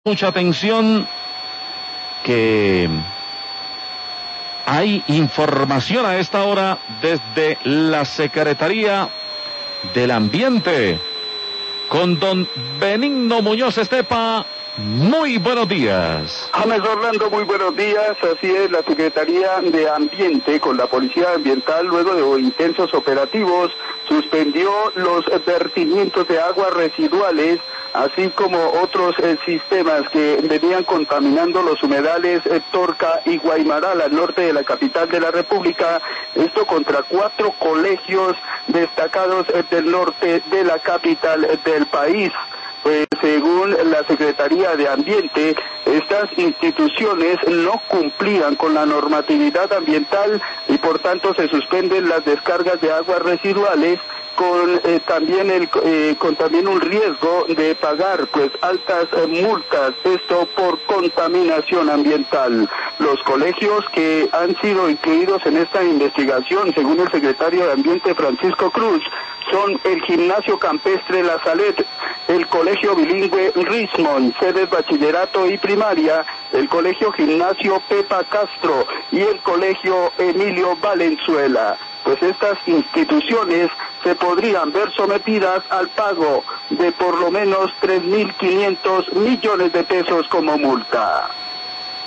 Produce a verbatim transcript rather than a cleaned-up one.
Mucha atención, que hay información a esta hora desde la Secretaría del Ambiente con don Benigno Muñoz Estepa. Muy buenos días. James Orlando, muy buenos días. Así es, la Secretaría de Ambiente con la Policía Ambiental, luego de intensos operativos, suspendió los vertimientos de aguas residuales, así como otros eh, sistemas que venían contaminando los humedales eh, Torca y Guaymaral al norte de la capital de la República. Esto contra cuatro colegios destacados eh, del norte de la capital eh, del país. Pues según la Secretaría de Ambiente, estas instituciones no cumplían con la normatividad ambiental y por tanto se suspenden las descargas de aguas residuales, con eh, también el eh, con también un riesgo de pagar pues altas eh, multas, esto por contaminación ambiental. Los colegios que han sido incluidos en esta investigación, según el secretario de Ambiente Francisco Cruz, son el Gimnasio Campestre La Salet, el Colegio Bilingüe Rismond, sedes bachillerato y primaria, el Colegio Gimnasio Pepa Castro y el Colegio Emilio Valenzuela. Pues estas instituciones se podrían ver sometidas al pago de por lo menos tres mil quinientos millones de pesos como multa.